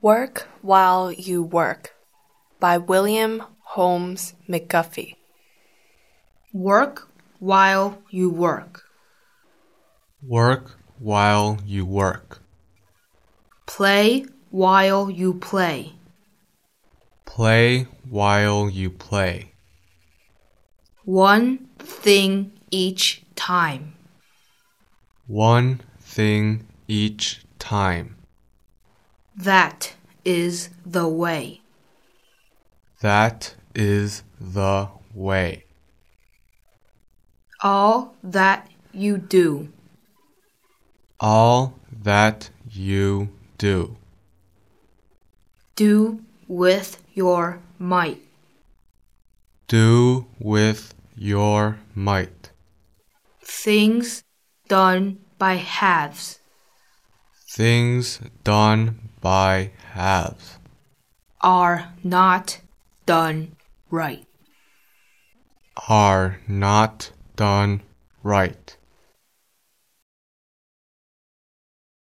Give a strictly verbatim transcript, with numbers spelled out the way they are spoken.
Work While You Work by William Holmes McGuffey. Work while you work. Work while you work. Play while you play. Play while you play. One thing each time. One thing each time. That is the way. That is the way. All that you do. All that you do. Do with your might. Do with your might. Things done by halves. Things done by halves Are not done right. are not done right.